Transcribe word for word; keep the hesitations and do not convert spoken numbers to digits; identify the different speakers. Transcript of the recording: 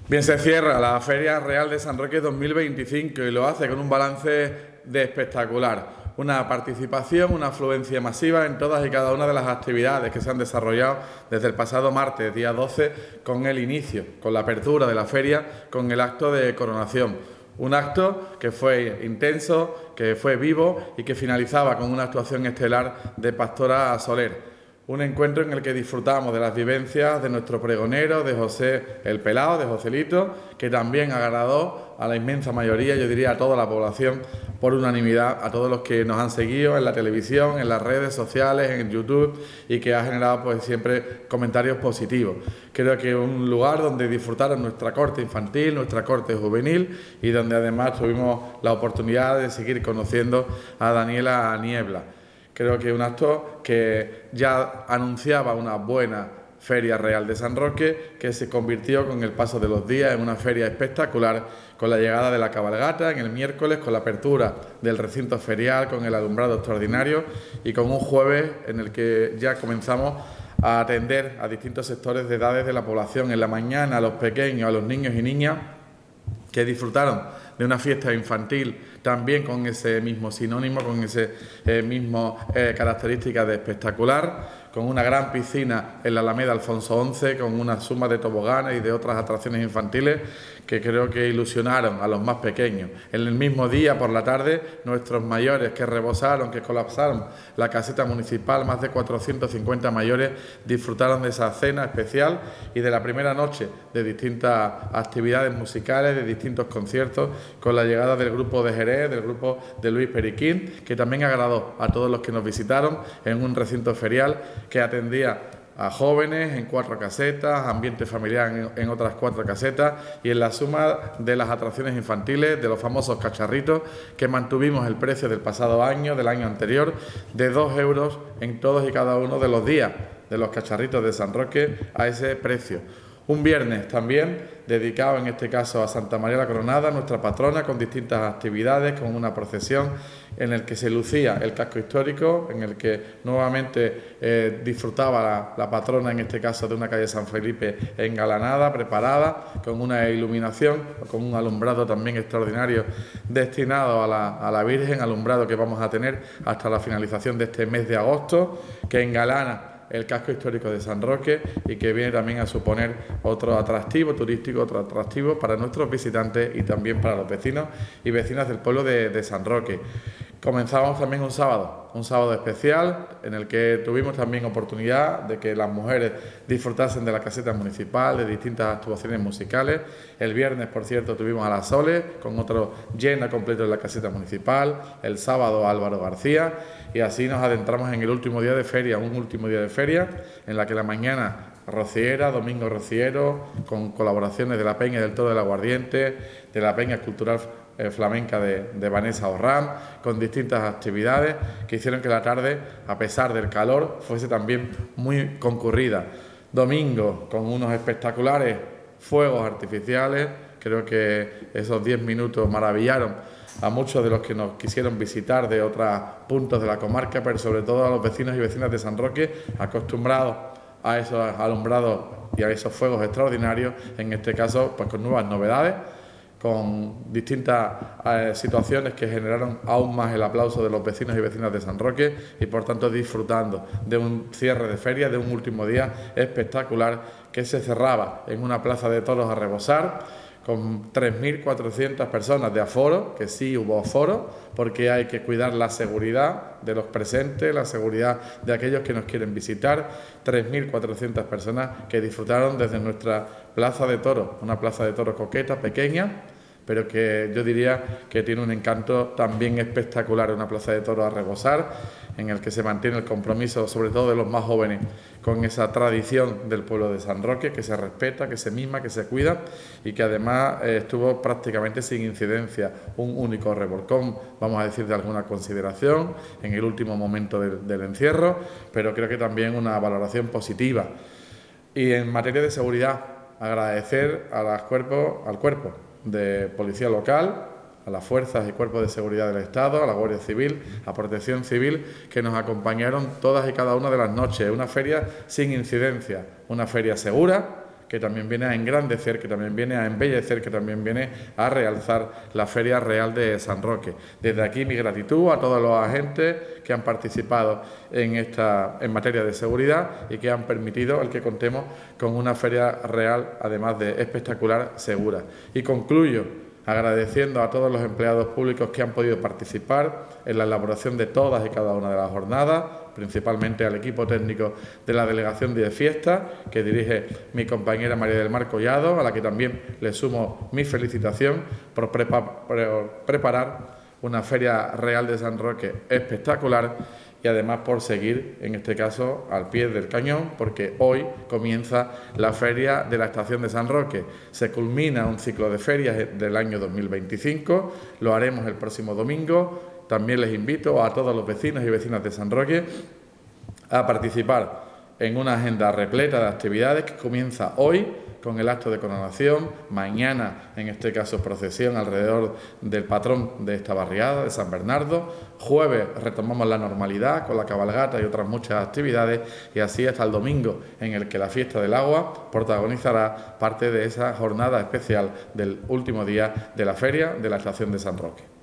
Speaker 1: Bien, se cierra la Feria Real de San Roque dos mil veinticinco y lo hace con un balance de espectacular. Una participación, una afluencia masiva en todas y cada una de las actividades que se han desarrollado desde el pasado martes, día doce, con el inicio, con la apertura de la feria, con el acto de coronación. Un acto que fue intenso, que fue vivo y que finalizaba con una actuación estelar de Pastora Soler. Un encuentro en el que disfrutamos de las vivencias de nuestro pregonero, de José el Pelao, de Joselito, que también agradó a la inmensa mayoría, yo diría a toda la población, por unanimidad, a todos los que nos han seguido en la televisión, en las redes sociales, en YouTube, y que ha generado pues siempre comentarios positivos. Creo que es un lugar donde disfrutaron nuestra corte infantil, nuestra corte juvenil, y donde además tuvimos la oportunidad de seguir conociendo a Daniela Niebla. Creo que es un acto que ya anunciaba una buena Feria Real de San Roque, que se convirtió con el paso de los días en una feria espectacular, con la llegada de la cabalgata en el miércoles, con la apertura del recinto ferial, con el alumbrado extraordinario y con un jueves en el que ya comenzamos a atender a distintos sectores de edades de la población. En la mañana a los pequeños, a los niños y niñas que disfrutaron de una fiesta infantil también con ese mismo sinónimo, con ese eh, mismo eh, característica de espectacular, con una gran piscina en la Alameda Alfonso once, con una suma de toboganes y de otras atracciones infantiles que creo que ilusionaron a los más pequeños. En el mismo día, por la tarde, nuestros mayores que rebosaron, que colapsaron la caseta municipal, más de cuatrocientos cincuenta mayores disfrutaron de esa cena especial y de la primera noche de distintas actividades musicales, de distintos conciertos, con la llegada del grupo de Jerez, del grupo de Luis Periquín, que también agradó a todos los que nos visitaron en un recinto ferial que atendía a jóvenes en cuatro casetas, ambiente familiar en, en otras cuatro casetas y en la suma de las atracciones infantiles, de los famosos cacharritos, que mantuvimos el precio del pasado año, del año anterior, de dos euros en todos y cada uno de los días de los cacharritos de San Roque a ese precio. Un viernes también dedicado en este caso a Santa María la Coronada, nuestra patrona, con distintas actividades, con una procesión en el que se lucía el casco histórico, en el que nuevamente eh, disfrutaba la, la patrona, en este caso de una calle San Felipe engalanada, preparada, con una iluminación, con un alumbrado también extraordinario destinado a la, a la Virgen, alumbrado que vamos a tener hasta la finalización de este mes de agosto, que engalana el casco histórico de San Roque y que viene también a suponer otro atractivo turístico, otro atractivo para nuestros visitantes y también para los vecinos y vecinas del pueblo de, de San Roque. Comenzamos también un sábado, un sábado especial en el que tuvimos también oportunidad de que las mujeres disfrutasen de la caseta municipal, de distintas actuaciones musicales. El viernes, por cierto, tuvimos a la Sole con otro lleno completo en la caseta municipal. El sábado Álvaro García y así nos adentramos en el último día de feria, un último día de feria en la que la mañana rociera, domingo rociero, con colaboraciones de la Peña del Toro del Aguardiente, de la Peña Cultural Eh, flamenca de, de Vanessa Orram, con distintas actividades que hicieron que la tarde, a pesar del calor, fuese también muy concurrida. Domingo, con unos espectaculares fuegos artificiales, creo que esos diez minutos maravillaron a muchos de los que nos quisieron visitar de otros puntos de la comarca, pero sobre todo a los vecinos y vecinas de San Roque, acostumbrados a esos alumbrados y a esos fuegos extraordinarios, en este caso pues con nuevas novedades, con distintas eh, situaciones que generaron aún más el aplauso de los vecinos y vecinas de San Roque y por tanto disfrutando de un cierre de feria, de un último día espectacular que se cerraba en una plaza de toros a rebosar con tres mil cuatrocientas personas de aforo, que sí hubo aforo, porque hay que cuidar la seguridad de los presentes, la seguridad de aquellos que nos quieren visitar. tres mil cuatrocientas personas que disfrutaron desde nuestra plaza de toros, una plaza de toros coqueta, pequeña, pero que yo diría que tiene un encanto también espectacular, una plaza de toros a rebosar, en el que se mantiene el compromiso, sobre todo de los más jóvenes, con esa tradición del pueblo de San Roque, que se respeta, que se mima, que se cuida y que además eh, estuvo prácticamente sin incidencia, un único revolcón, vamos a decir, de alguna consideración en el último momento del, del encierro, pero creo que también una valoración positiva. Y en materia de seguridad, agradecer a los cuerpos, al cuerpo de policía local, a las fuerzas y cuerpos de seguridad del Estado, a la Guardia Civil, a Protección Civil, que nos acompañaron todas y cada una de las noches. Una feria sin incidencia, una feria segura, que también viene a engrandecer, que también viene a embellecer, que también viene a realzar la Feria Real de San Roque. Desde aquí mi gratitud a todos los agentes que han participado en esta en materia de seguridad y que han permitido el que contemos con una feria real, además de espectacular, segura. Y concluyo agradeciendo a todos los empleados públicos que han podido participar en la elaboración de todas y cada una de las jornadas, principalmente al equipo técnico de la Delegación de Fiestas, que dirige mi compañera María del Mar Collado, a la que también le sumo mi felicitación por, prepa por preparar una Feria Real de San Roque espectacular y además por seguir, en este caso, al pie del cañón, porque hoy comienza la Feria de la Estación de San Roque. Se culmina un ciclo de ferias del año dos mil veinticinco, lo haremos el próximo domingo. También les invito a todos los vecinos y vecinas de San Roque a participar en una agenda repleta de actividades que comienza hoy con el acto de coronación, mañana, en este caso, procesión alrededor del patrón de esta barriada, de San Bernardo, jueves retomamos la normalidad con la cabalgata y otras muchas actividades, y así hasta el domingo, en el que la Fiesta del Agua protagonizará parte de esa jornada especial del último día de la feria de la Estación de San Roque.